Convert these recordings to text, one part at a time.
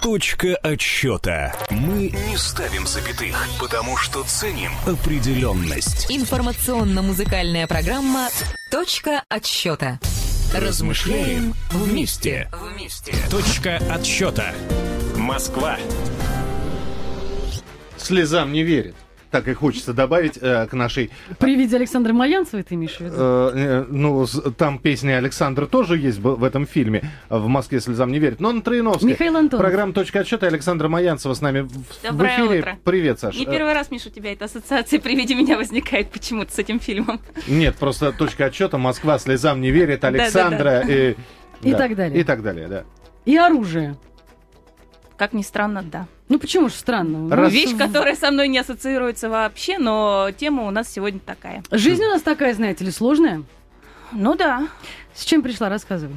Точка отсчета. Мы не ставим запятых, потому что ценим определенность. Информационно-музыкальная программа «Точка отсчета». Размышляем вместе. Точка отсчета. Москва. Слезам не верит. Так и хочется добавить к нашей... При виде Александра Маянцевой ты имеешь в виду? Там песня Александра тоже есть в этом фильме. В «Москве слезам не верит». Но на Троиновской. Михаил Антонов. Программа «Точка отсчета». Александра Маянцева с нами в эфире. Утро. Привет, Саша. Не первый раз, Миша, у тебя эта ассоциация при виде меня возникает почему-то с этим фильмом. Нет, просто «Точка отсчета», «Москва слезам не верит», Александра И так далее. И так далее, да. И оружие. Как ни странно, да. Ну почему же странно? Вещь, которая со мной не ассоциируется вообще, но тема у нас сегодня такая. Жизнь у нас такая, знаете ли, сложная. Ну да. С чем пришла, рассказывай.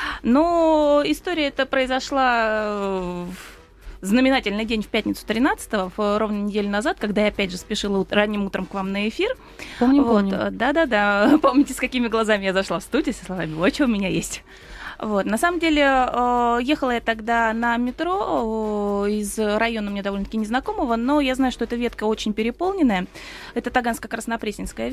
Но история эта произошла в знаменательный день в пятницу 13-го, ровно неделю назад, когда я опять же спешила ранним утром к вам на эфир. Помним. Да-да-да. Помните, с какими глазами я зашла в студию, со словами «Вот что у меня есть». Вот. На самом деле, ехала я тогда на метро из района мне довольно-таки незнакомого, но я знаю, что эта ветка очень переполненная. Это Таганско-Краснопресненская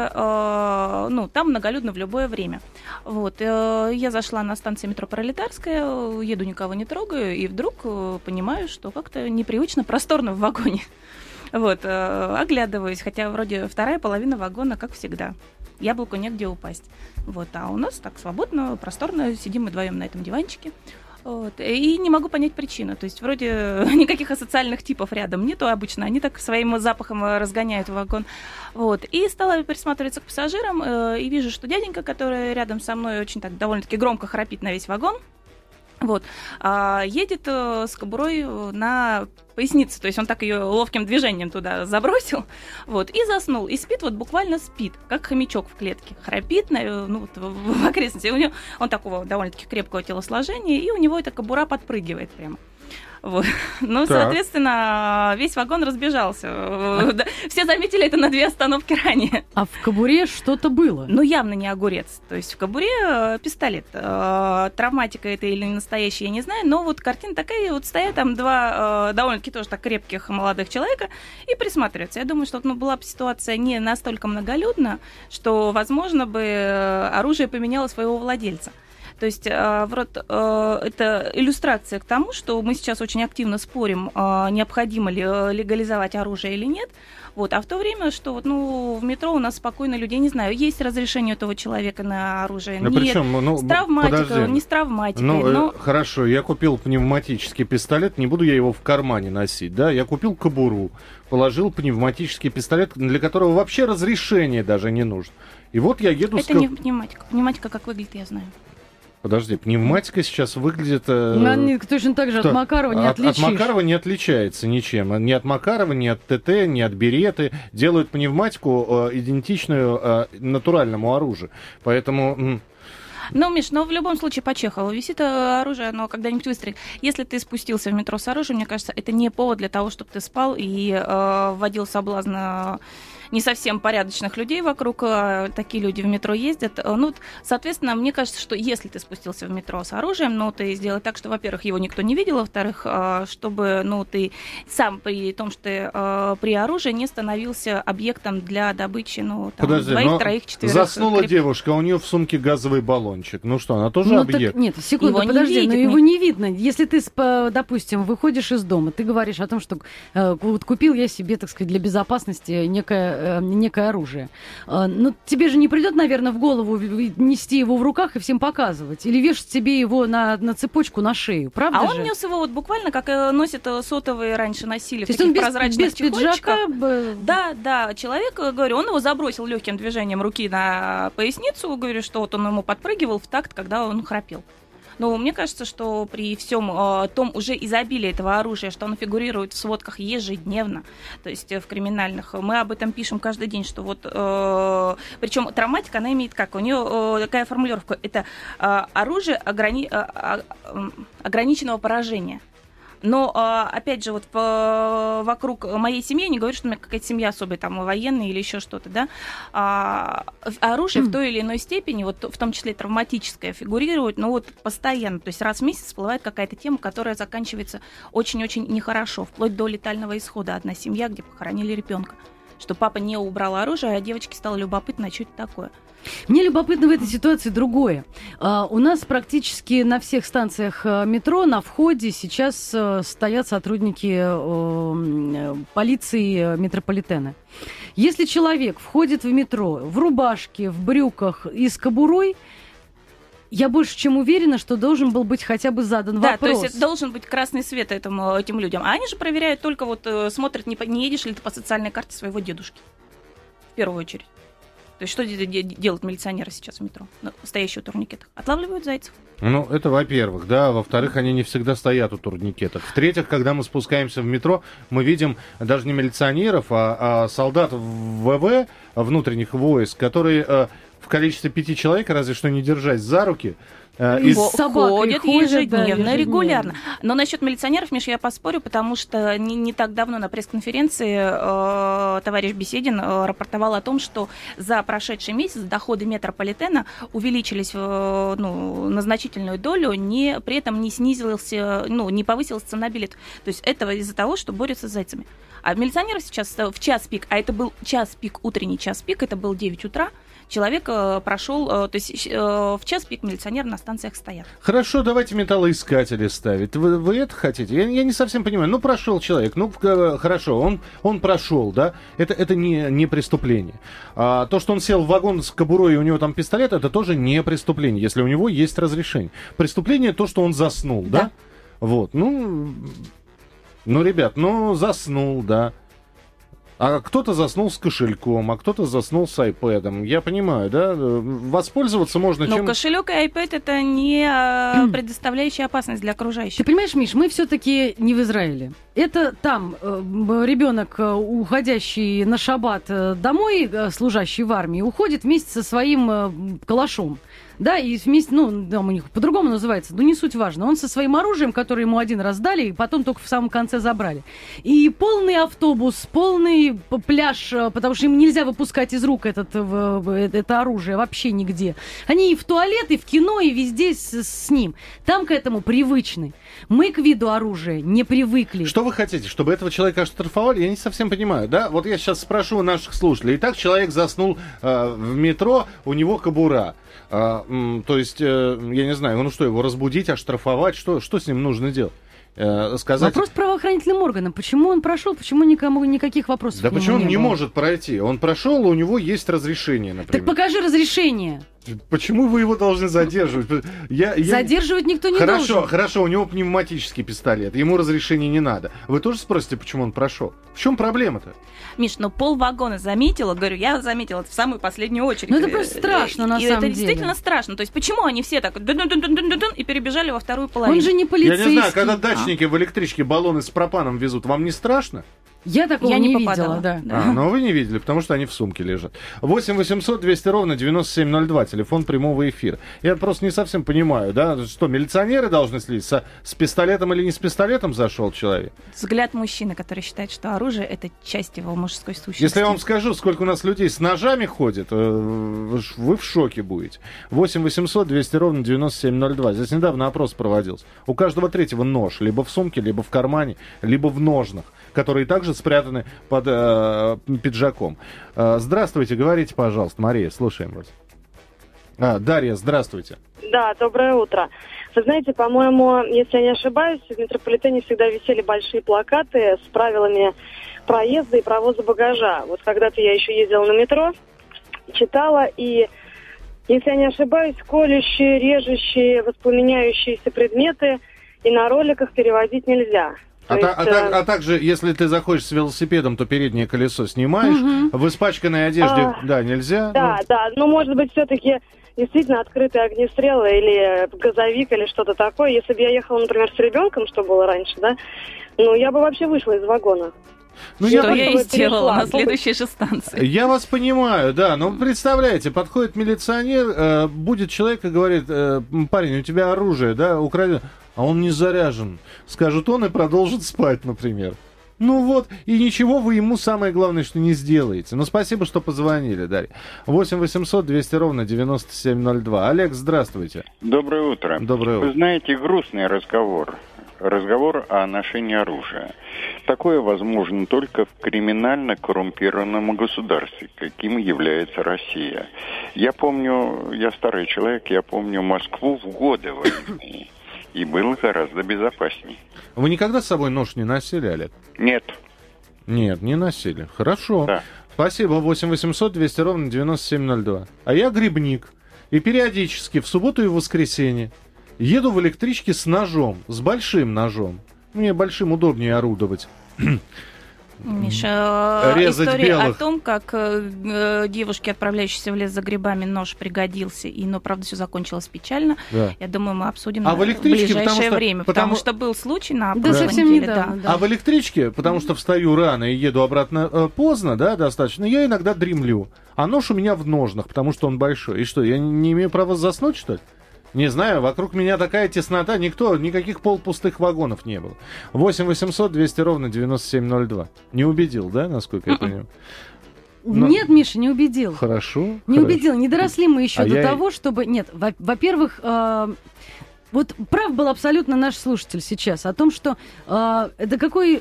ветка, там многолюдно в любое время. Вот. Я зашла на станцию метро Пролетарская, еду, никого не трогаю, и вдруг понимаю, что как-то непривычно просторно в вагоне. Вот. Оглядываюсь, хотя вроде вторая половина вагона, как всегда. Яблоку негде упасть. Вот, а у нас так свободно, просторно, сидим мы вдвоем на этом диванчике. Вот, и не могу понять причину. То есть вроде никаких асоциальных типов рядом нету обычно. Они так своим запахом разгоняют вагон. Вот, и стала присматриваться к пассажирам, и вижу, что дяденька, который рядом со мной очень так довольно-таки громко храпит на весь вагон, вот, едет с кобурой на пояснице, то есть он так ее ловким движением туда забросил, вот, и заснул, и спит, вот буквально спит, как хомячок в клетке, храпит в окрестности, он такого довольно-таки крепкого телосложения, и у него эта кобура подпрыгивает прямо. Вот. Ну, соответственно, весь вагон разбежался. Все заметили это на 2 остановки ранее. А в кобуре что-то было? Ну, явно не огурец. То есть в кобуре пистолет. Травматика это или не настоящая, я не знаю. Но вот картина такая, вот стоят там 2 довольно-таки тоже так крепких молодых человека и присматриваются. Я думаю, что была бы ситуация не настолько многолюдна, что, возможно, бы оружие поменяло своего владельца. То есть это иллюстрация к тому, что мы сейчас очень активно спорим, необходимо ли легализовать оружие или нет. Вот. А в то время, что в метро у нас спокойно людей, не знаю, есть разрешение этого человека на оружие, нет. Причем, с травматикой, не с травматикой. Хорошо, я купил пневматический пистолет, не буду я его в кармане носить, да? Я купил кобуру, положил пневматический пистолет, для которого вообще разрешение даже не нужно. И вот я еду Это не пневматика. Пневматика как выглядит, я знаю. Подожди, пневматика сейчас выглядит... точно так же от Макарова не отличишь. От Макарова не отличается ничем. Ни от Макарова, ни от ТТ, ни от Береты. Делают пневматику идентичную натуральному оружию. Поэтому... Миш, в любом случае по Чехову висит оружие, оно когда-нибудь выстрелит. Если ты спустился в метро с оружием, мне кажется, это не повод для того, чтобы ты спал и вводил соблазн не совсем порядочных людей вокруг. Такие люди в метро ездят. Соответственно, мне кажется, что если ты спустился в метро с оружием, ты сделай так, что, во-первых, его никто не видел, во-вторых, чтобы ты сам при том, что ты при оружии не становился объектом для добычи, Подожди, 2, 3, 4. Заснула девушка, у нее в сумке газовый баллончик. Ну что, она тоже объект? Нет, секунду, его подожди, не видит, его не видно. Если ты, допустим, выходишь из дома, ты говоришь о том, что купил я себе, так сказать, для безопасности некое оружие. Тебе же не придет, наверное, в голову нести его в руках и всем показывать. Или вешать себе его на цепочку на шею, правда же? Он нес его буквально, как носят сотовые раньше носили, то в таких есть он прозрачных без пиджака? Да, человек, говорю, он его забросил легким движением руки на поясницу, говорю, что он ему подпрыгивал в такт, когда он храпел. Но мне кажется, что при всем том уже изобилии этого оружия, что оно фигурирует в сводках ежедневно, то есть в криминальных, мы об этом пишем каждый день, что причем травматика, она имеет как? У нее такая формулировка, это оружие ограниченного поражения. Но, опять же, вот вокруг моей семьи, не говорю, что у меня какая-то семья особая, там, военная или еще что-то, да, оружие в той или иной степени, вот в том числе травматическое, фигурирует, ну вот постоянно, то есть раз в месяц всплывает какая-то тема, которая заканчивается очень-очень нехорошо, вплоть до летального исхода. Одна семья, где похоронили ребенка, что папа не убрал оружие, а девочке стало любопытно, что это такое. Мне любопытно в этой ситуации другое. У нас практически на всех станциях метро на входе сейчас стоят сотрудники полиции метрополитена. Если человек входит в метро в рубашке, в брюках и с кобурой, я больше чем уверена, что должен был быть хотя бы задан вопрос. Да, то есть должен быть красный свет этим людям. А они же проверяют только вот, смотрят, не едешь ли ты по социальной карте своего дедушки. В первую очередь. То есть что делают милиционеры сейчас в метро, стоящие у турникетов? Отлавливают зайцев. Ну, это во-первых, да. Во-вторых, они не всегда стоят у турникетов. В-третьих, когда мы спускаемся в метро, мы видим даже не милиционеров, а солдат ВВ, внутренних войск, которые в количестве 5 человек, разве что не держась за руки, ходят ежедневно, регулярно. Но насчет милиционеров, Миш, я поспорю, потому что не так давно на пресс-конференции товарищ Беседин рапортовал о том, что за прошедший месяц доходы метрополитена увеличились на значительную долю, при этом не снизился, не повысилась цена билета. То есть это из-за того, что борются с зайцами. А милиционеры сейчас в час пик, а это был час пик, утренний час пик, это был 9 утра, человек прошел, то есть в час пик милиционеры на станциях стоят. Хорошо, давайте металлоискатели ставить. Вы это хотите? Я не совсем понимаю. Ну, прошел человек, хорошо, он прошел, да? Это не преступление. А то, что он сел в вагон с кобурой и у него там пистолет, это тоже не преступление, если у него есть разрешение. Преступление то, что он заснул, да? Вот, ребят, заснул, да. А кто-то заснул с кошельком, а кто-то заснул с айпэдом. Я понимаю, да? Воспользоваться можно чем... Но кошелек и айпэд — это не предоставляющая опасность для окружающих. Ты понимаешь, Миш, мы все-таки не в Израиле. Это там ребенок, уходящий на шаббат домой, служащий в армии, уходит вместе со своим калашом. Да, и вместе, там у них по-другому называется, не суть важно. Он со своим оружием, которое ему один раз дали, и потом только в самом конце забрали. И полный автобус, полный пляж, потому что им нельзя выпускать из рук это оружие вообще нигде. Они и в туалет, и в кино, и везде с ним. Там к этому привычны. Мы к виду оружия не привыкли. Что вы хотите, чтобы этого человека оштрафовали? Я не совсем понимаю, да? Вот я сейчас спрошу у наших слушателей. Итак, человек заснул в метро, у него кобура. То есть, я не знаю, его разбудить, оштрафовать, что с ним нужно делать? Сказать... Вопрос правоохранительным органам. Почему он прошел, почему никому никаких вопросов да к нему почему он не было? Может пройти? Он прошел, у него есть разрешение, например. Так покажи разрешение. Почему вы его должны задерживать? Задерживать никто не должен. Хорошо, у него пневматический пистолет, ему разрешения не надо. Вы тоже спросите, почему он прошел? В чем проблема-то? Миш, полвагона заметила, говорю, я заметила это в самую последнюю очередь. Это просто страшно, на самом деле. Это действительно страшно. То есть почему они все так и перебежали во вторую половину? Он же не полицейский. Я не знаю, когда дачники в электричке баллоны с пропаном везут, вам не страшно? Я такого не видела, да. Но вы не видели, потому что они в сумке лежат. 8 800 200 ровно 9702, телефон прямого эфира. Я просто не совсем понимаю, да, что милиционеры должны следить, с пистолетом или не с пистолетом зашел человек? Взгляд мужчины, который считает, что оружие — это часть его мужской сущности. Если я вам скажу, сколько у нас людей с ножами ходит, вы в шоке будете. 8 800 200 ровно 9702. Здесь недавно опрос проводился. У каждого третьего нож, либо в сумке, либо в кармане, либо в ножнах, которые также спрятаны под пиджаком. Здравствуйте, говорите, пожалуйста, Мария, слушаем вас. Дарья, здравствуйте. Да, доброе утро. Вы знаете, по-моему, если я не ошибаюсь, в метрополитене всегда висели большие плакаты с правилами проезда и провоза багажа. Вот когда-то я еще ездила на метро, читала, и, если я не ошибаюсь, колющие, режущие, воспламеняющиеся предметы и на роликах перевозить нельзя. А также, если ты заходишь с велосипедом, то переднее колесо снимаешь. В испачканной одежде, нельзя. Да, но может быть все-таки действительно открытые огнестрелы или газовик или что-то такое. Если бы я ехала, например, с ребенком, что было раньше, да, я бы вообще вышла из вагона. Что я и сделала на следующей же станции. Я вас понимаю, да, но представляете, подходит милиционер, будет человек и говорит: парень, у тебя оружие, да, украдено. а он не заряжен. Скажет он и продолжит спать, например. Ну вот, и ничего вы ему, самое главное, что не сделаете. Ну, спасибо, что позвонили, Дарья. 8 800 200 ровно 9702. Олег, здравствуйте. Доброе утро. Доброе утро. Вы знаете, грустный разговор. Разговор о ношении оружия. Такое возможно только в криминально коррумпированном государстве, каким является Россия. Я помню, я старый человек, я помню Москву в годы войны. И было гораздо безопасней. Вы никогда с собой нож не носили, Олег? Нет. Нет, не носили. Хорошо. Да. Спасибо. 8 800 200 ровно 9702. А я грибник. И периодически в субботу и в воскресенье еду в электричке с ножом, с большим ножом. Мне большим удобнее орудовать. Миша, Резать история белых. о том, как девушке, отправляющейся в лес за грибами, нож пригодился, но, правда, все закончилось печально. Да. Я думаю, мы обсудим в в электричке, ближайшее время, потому потому что был случай на Да, прошлой совсем неделе. недавно, да. А в электричке, потому что встаю рано и еду обратно поздно, да, достаточно, я иногда дремлю. А нож у меня в ножнах, потому что он большой. И что, я не имею права заснуть, что ли? Не знаю, вокруг меня такая теснота, никаких полпустых вагонов не было. 8 800 200 ровно 9702. Не убедил, да, насколько я понимаю? Но- Нет, Миша, не убедил. Хорошо. Не хорошо. убедил, не доросли мы еще А до я- того, чтобы... Нет, во-первых, вот прав был абсолютно наш слушатель сейчас о том, что до какой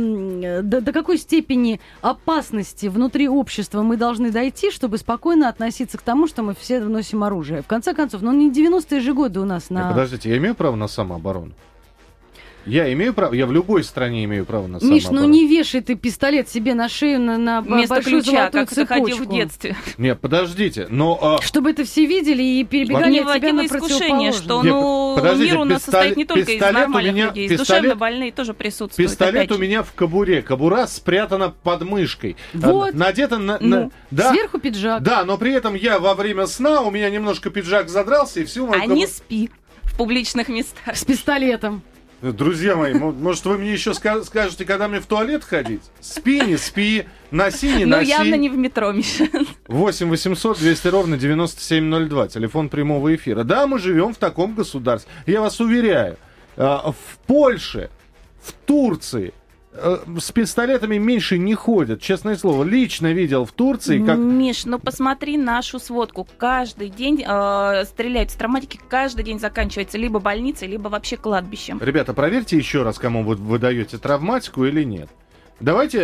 степени опасности внутри общества мы должны дойти, чтобы спокойно относиться к тому, что мы все носим оружие. В конце концов, не 90-е же годы у нас на... Подождите, я имею право на самооборону? Я имею право, я в любой стране имею право на Миш, самооборону. не вешай ты пистолет себе на шею на Вместо большую ключа, золотую как ты ходил в цепочку. детстве. Нет, подождите, но... Чтобы это все видели и перебегали Не от тебя вводило на искушение, что Нет, подождите, мир у нас состоит не только из пистолет у нормальных меня- людей, из пистолет- душевно больные тоже присутствуют. Пистолет опять у же. меня в кобуре. Кобура спрятана под мышкой. Вот. Надета на... Ну, да, Сверху пиджак. да, но при этом я во время сна, у меня немножко пиджак задрался, и всю мою А не спи в публичных местах. С пистолетом. Друзья мои, может, вы мне еще скажете, когда мне в туалет ходить? Спи, не спи, носи, не Ну, носи. явно не в метро, Миша. 8 800 200 ровно 9702, телефон прямого эфира. Да, мы живем в таком государстве. Я вас уверяю, в Польше, в Турции с пистолетами меньше не ходят. Честное слово, лично видел в Турции, как... Миш, ну посмотри нашу сводку. Каждый день стреляют с травматики, каждый день заканчивается либо больницей, либо вообще кладбищем. Ребята, проверьте еще раз, кому вы даете травматику или нет. Давайте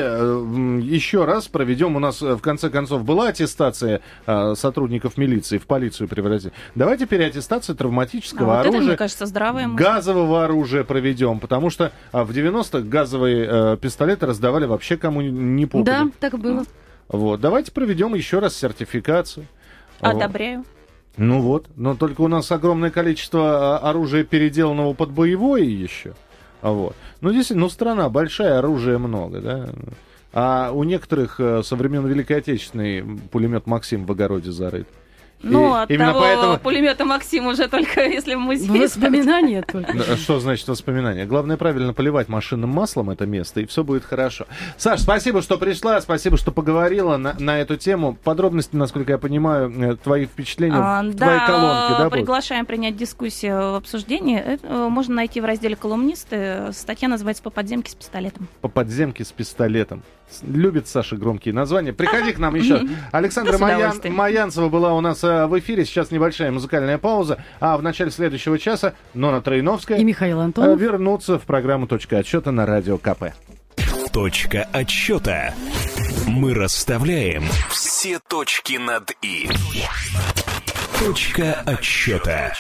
еще раз проведем. У нас, в конце концов, была аттестация сотрудников милиции, в полицию превратили. Давайте переаттестацию травматического Вот это, оружия, мне кажется, здравая мысль. газового оружия проведем, потому что в 90-х газовые пистолеты раздавали вообще кому ни попадя. Да, так и было. Вот. Давайте проведем еще раз сертификацию. Вот. Одобряю. Ну вот, но только у нас огромное количество оружия, переделанного под боевое еще. Вот. Ну, действительно, страна большая, оружия много, да. А у некоторых со времен Великой Отечественной пулемет «Максим» в огороде зарыт. Ну, И от именно того поэтому... пулемета «Максим» уже только если в музее. Воспоминания только. Да, что значит воспоминания? Главное правильно поливать машинным маслом это место, и все будет хорошо. Саш, спасибо, что пришла, спасибо, что поговорила на эту тему. Подробности, насколько я понимаю, твои впечатления в твоей колонке, да, будут? Приглашаем принять дискуссию в обсуждении. Это можно найти в разделе «Колумнисты». Статья называется «По подземке с пистолетом». По подземке с пистолетом. Любит Саша громкие названия. Приходи к нам еще. Александра Да, с удовольствием. Маянцева была у нас в эфире. Сейчас небольшая музыкальная пауза. А в начале следующего часа Нона Троиновская И Михаил Антонов. вернутся в программу «Точка отсчета» на Радио КП. Точка отсчета. Мы расставляем все точки над «и». Точка отсчета.